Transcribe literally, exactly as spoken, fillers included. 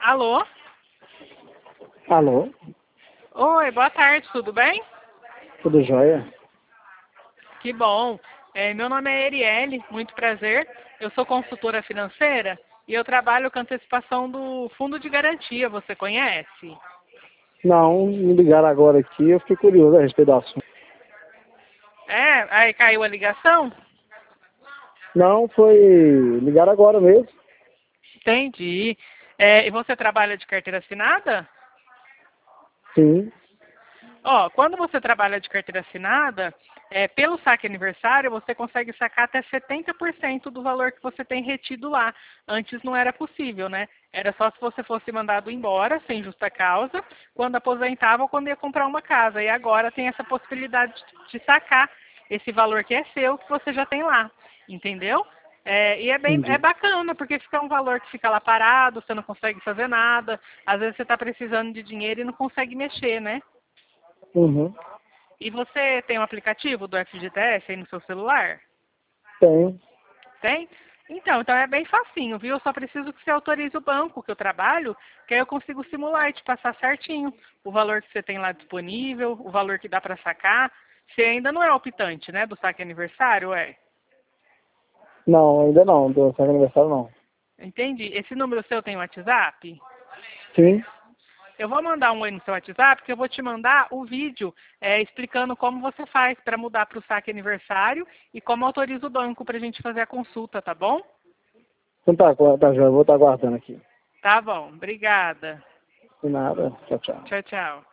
Alô? Alô? Oi, boa tarde, tudo bem? Tudo jóia? Que bom. É, meu nome é Erielle, muito prazer. Eu sou consultora financeira e eu trabalho com antecipação do Fundo de Garantia, você conhece? Não, me ligaram agora aqui, eu fiquei curioso a respeito do assunto. É, aí caiu a ligação? Não, foi ligar agora mesmo. Entendi. É, e você trabalha de carteira assinada? Sim. Ó, quando você trabalha de carteira assinada, é, pelo saque aniversário, você consegue sacar até setenta por cento do valor que você tem retido lá. Antes não era possível, né? Era só se você fosse mandado embora, sem justa causa, quando aposentava ou quando ia comprar uma casa. E agora tem essa possibilidade de sacar esse valor que é seu, que você já tem lá. Entendeu? É, e é bem é Entendi. bacana, porque fica um valor que fica lá parado, você não consegue fazer nada. Às vezes você está precisando de dinheiro e não consegue mexer, né? Uhum. E você tem um aplicativo do F G T S aí no seu celular? Tenho. Tem? Então, então é bem facinho, viu? Eu só preciso que você autorize o banco que eu trabalho, que aí eu consigo simular e te passar certinho o valor que você tem lá disponível, o valor que dá para sacar. Você ainda não é optante, né, do saque aniversário, é? Não, ainda não, do seu aniversário não. Entendi. Esse número seu tem WhatsApp? Sim. Eu vou mandar um oi no seu WhatsApp, porque eu vou te mandar o vídeo é, explicando como você faz para mudar para o saque aniversário e como autoriza o banco para a gente fazer a consulta, tá bom? Então tá, tá jóia, eu vou estar aguardando aqui. Tá bom, obrigada. De nada. Tchau, tchau. Tchau, tchau.